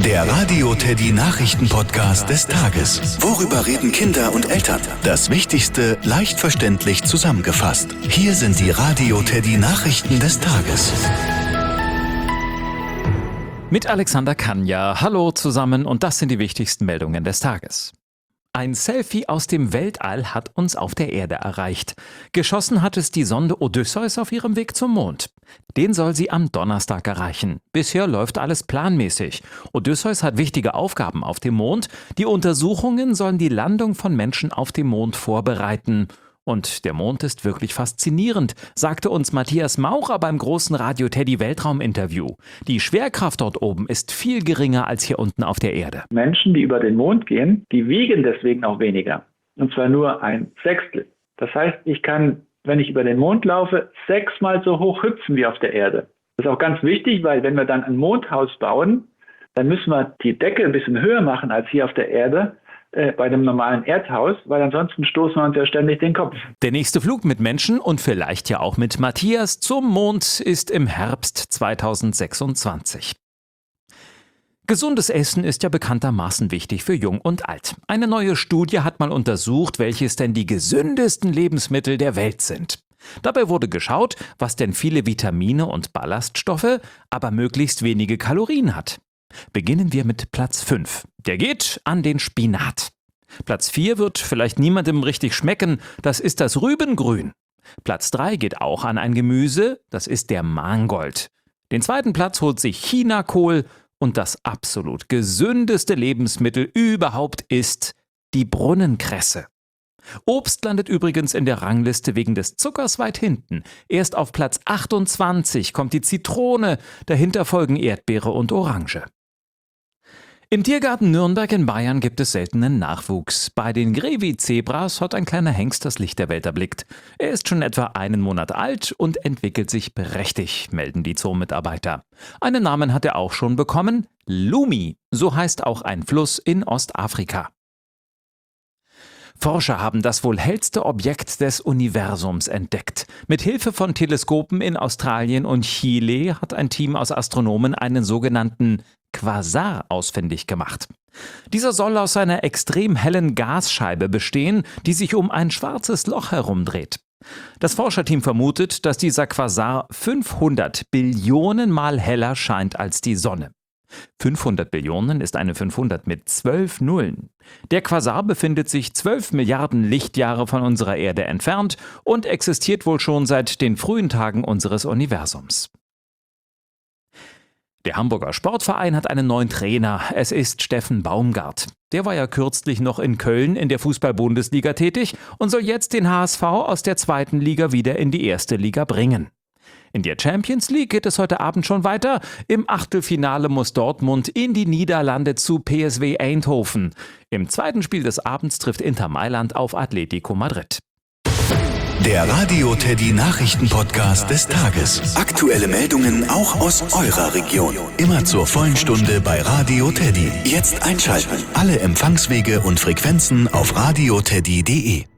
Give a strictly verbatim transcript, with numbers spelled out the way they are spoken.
Der Radio Teddy Nachrichten-Podcast des Tages. Worüber reden Kinder und Eltern? Das Wichtigste leicht verständlich zusammengefasst. Hier sind die Radio Teddy Nachrichten des Tages. Mit Alexander Kanja. Hallo zusammen und das sind die wichtigsten Meldungen des Tages. Ein Selfie aus dem Weltall hat uns auf der Erde erreicht. Geschossen hat es die Sonde Odysseus auf ihrem Weg zum Mond. Den soll sie am Donnerstag erreichen. Bisher läuft alles planmäßig. Odysseus hat wichtige Aufgaben auf dem Mond. Die Untersuchungen sollen die Landung von Menschen auf dem Mond vorbereiten. Und der Mond ist wirklich faszinierend, sagte uns Matthias Maurer beim großen Radio Teddy Weltraum-Interview. Die Schwerkraft dort oben ist viel geringer als hier unten auf der Erde. Menschen, die über den Mond gehen, die wiegen deswegen auch weniger. Und zwar nur ein Sechstel. Das heißt, ich kann, wenn ich über den Mond laufe, sechsmal so hoch hüpfen wie auf der Erde. Das ist auch ganz wichtig, weil wenn wir dann ein Mondhaus bauen, dann müssen wir die Decke ein bisschen höher machen als hier auf der Erde. Bei dem normalen Erdhaus, weil ansonsten stoßen wir uns ja ständig den Kopf. Der nächste Flug mit Menschen und vielleicht ja auch mit Matthias zum Mond ist im Herbst zweitausendsechsundzwanzig. Gesundes Essen ist ja bekanntermaßen wichtig für Jung und Alt. Eine neue Studie hat mal untersucht, welches denn die gesündesten Lebensmittel der Welt sind. Dabei wurde geschaut, was denn viele Vitamine und Ballaststoffe, aber möglichst wenige Kalorien hat. Beginnen wir mit Platz fünf. Der geht an den Spinat. Platz vier wird vielleicht niemandem richtig schmecken, das ist das Rübengrün. Platz drei geht auch an ein Gemüse, das ist der Mangold. Den zweiten Platz holt sich Chinakohl und das absolut gesündeste Lebensmittel überhaupt ist die Brunnenkresse. Obst landet übrigens in der Rangliste wegen des Zuckers weit hinten. Erst auf Platz achtundzwanzig kommt die Zitrone, dahinter folgen Erdbeere und Orange. Im Tiergarten Nürnberg in Bayern gibt es seltenen Nachwuchs. Bei den Grevi-Zebras hat ein kleiner Hengst das Licht der Welt erblickt. Er ist schon etwa einen Monat alt und entwickelt sich prächtig, melden die Zoo-Mitarbeiter. Einen Namen hat er auch schon bekommen, Lumi, so heißt auch ein Fluss in Ostafrika. Forscher haben das wohl hellste Objekt des Universums entdeckt. Mit Hilfe von Teleskopen in Australien und Chile hat ein Team aus Astronomen einen sogenannten Quasar ausfindig gemacht. Dieser soll aus einer extrem hellen Gasscheibe bestehen, die sich um ein schwarzes Loch herumdreht. Das Forscherteam vermutet, dass dieser Quasar fünfhundert Billionen Mal heller scheint als die Sonne. fünfhundert Billionen ist eine fünfhundert mit zwölf Nullen. Der Quasar befindet sich zwölf Milliarden Lichtjahre von unserer Erde entfernt und existiert wohl schon seit den frühen Tagen unseres Universums. Der Hamburger Sportverein hat einen neuen Trainer. Es ist Steffen Baumgart. Der war ja kürzlich noch in Köln in der Fußball-Bundesliga tätig und soll jetzt den H S V aus der zweiten Liga wieder in die erste Liga bringen. In der Champions League geht es heute Abend schon weiter. Im Achtelfinale muss Dortmund in die Niederlande zu P S V Eindhoven. Im zweiten Spiel des Abends trifft Inter Mailand auf Atletico Madrid. Der Radio Teddy Nachrichten-Podcast des Tages. Aktuelle Meldungen auch aus eurer Region. Immer zur vollen Stunde bei Radio Teddy. Jetzt einschalten. Alle Empfangswege und Frequenzen auf radioteddy punkt de.